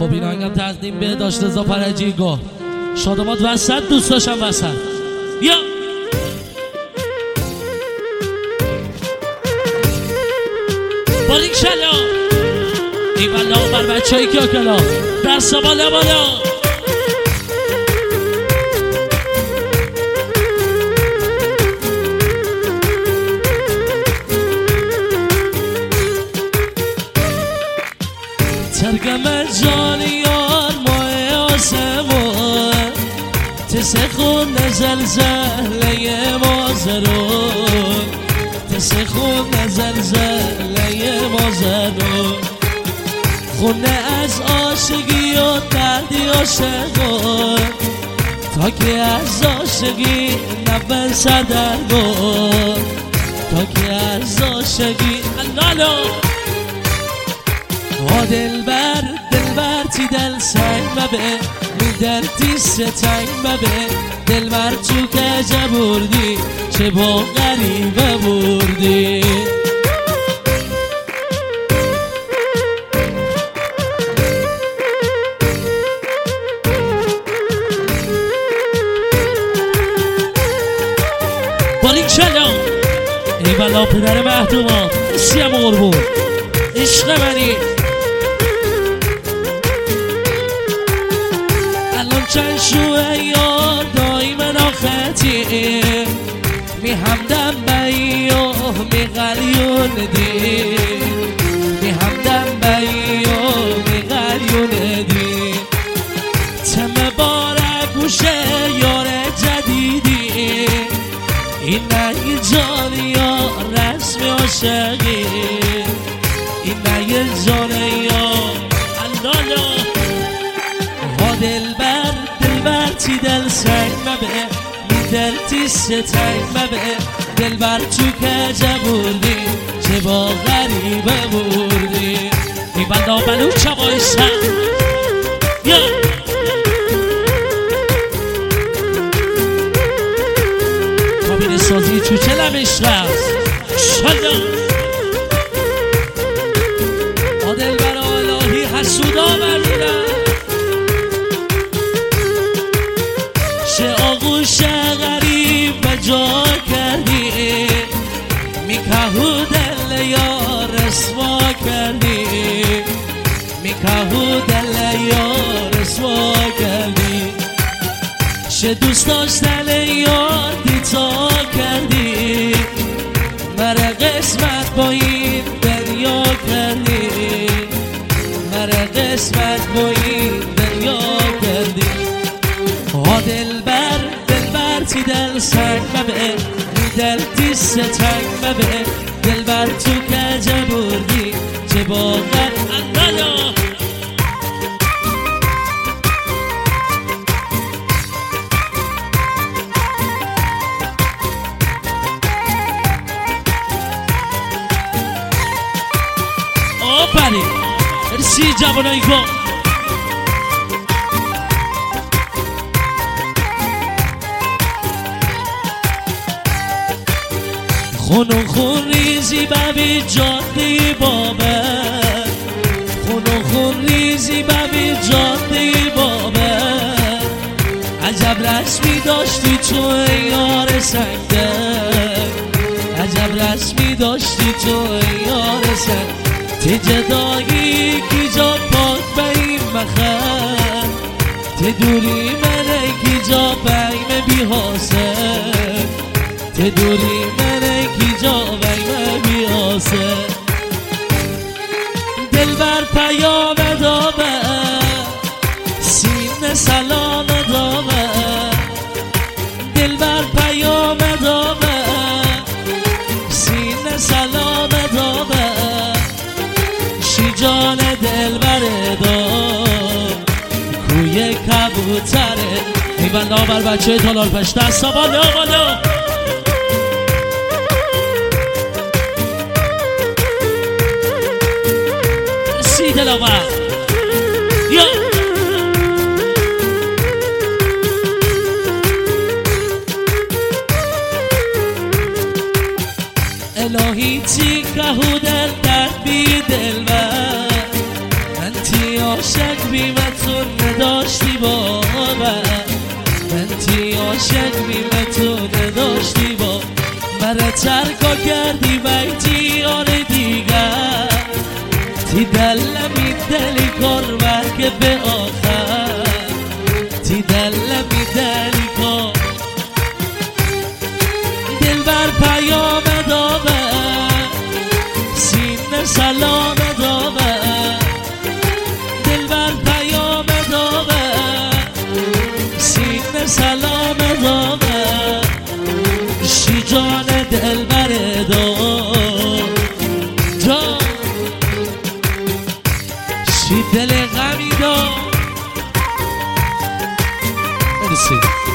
خب این آهنگم تقدیم به داشت رضا فرجیگاه. شادمات وسط، دوست داشتم وسط. یا باریک شلا ایوالا بر بچه های کیا کلا دست بالا بالا. ترگم جانی یار ماه آسمان تسخون زلزله مازرون تسخون زلزله مازرون خونه از عاشقی و دردی عاشقون تا که از عاشقی نبن سردرگون تا که از عاشقی الالو دلبر دلبر تی دل سنگ مبه می دل تی ستنگ مبه دلبر تو کجا بردی چه با غریبه بردی. باریک شلا ایوالا پدر مهدومان سیم قربون عشق منی. چند شوه یار دایما آختی می همدم بایی و می غلیون دی می همدم بایی و می غلیون دی تم باره گوشه یار جدیدی این نگی جان یار رسمی عاشقی این نگی جان یار الالا ها دلبر تی دل سنگ مبه می دل تی ستنگ مبه دلبر تو کجا بردی چه با غریبه بردی. می بندا بلوچه بایستن یا کابین سازی چوچه لمشت شلا دلبر الهی حسودا بردیدن چه آغوش غریب به جا کردی میکهو دل یار رسوا کردی میکهو دل یار رسوا کردی چه دوست داشتن یار دیتا کردی مره قسمت با این دریا کردی مره قسمت با این دریا کردی. دلبر دلبر تی دل سنگ مبه می دل تی ستنگ مبه دلبر تو کجا بردی چه با غد اندالا آفرین مرسی جوانایی کن. خونو خون ریزی ببی جاده بابر خونو خون ریزی ببی جاده بابر عجب رسمی داشتی تو یار سنگدر عجب رسمی داشتی تو یار سنگ تی جدایی کی جا پاک به این مخر تی دوری منه کی جا بیم بی حاصل تی دوری منه کی جا بیم بی حاصل دل بر پیام دامه سینه سلام دامه دل بر پیام دامه سینه سلام دامه شی جان دل بر دام کوی کبوتره ای بنده بر بچه تالار پشت دستا بالا بالا سی دلاور یا الهی تی که دل درد بی دل من تی تی عاشق بیمتون نداشتی باور من تی عاشق بیمتون نداشتی با مرا ترکا کردی بیتی آن دیگر تی دلمی دلی کار که به آخر تی دلمی دلی کار دل بر پیام داور سینه سلام داور دل بر پیام داور سینه سلام داور شی جان دل بر دار جان شی دل غمی دار